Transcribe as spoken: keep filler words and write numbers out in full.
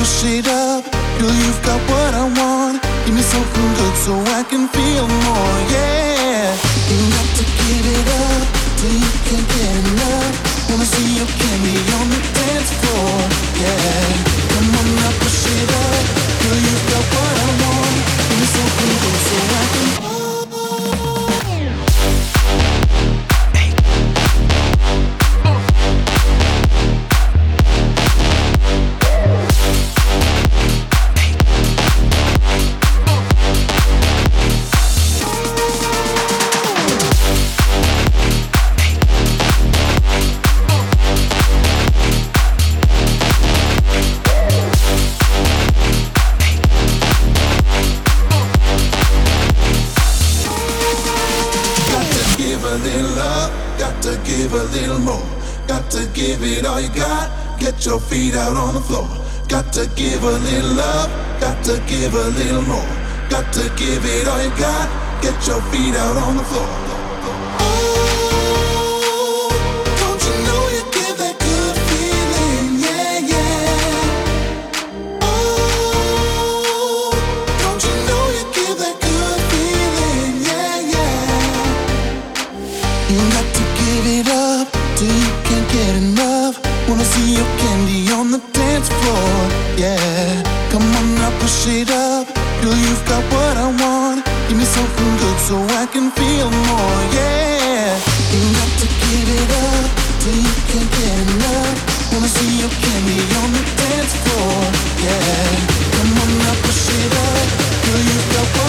push it up. Girl, you've got what I want. Give me something good so I can feel more, yeah. You got to give it up till you can't get enough. Wanna see your candy on the dance floor, yeah. Come on now, push it up. Girl, you've got what I want. Give me something good so I can. All you got, get your feet out on the floor. Got to give a little love, got to give a little more. Got to give it all you got, get your feet out on the floor. Oh, don't you know you give that good feeling, yeah, yeah. Oh, don't you know you give that good feeling, yeah, yeah. You got to give it up till you can't get enough. Wanna see your candy on the dance floor, yeah. Come on now, push it up. Girl, you've got what I want. Give me something good so I can feel more, yeah. You got to give it up till you can't get enough. Wanna see your candy on the dance floor, yeah. Come on now, push it up. Girl, you've got what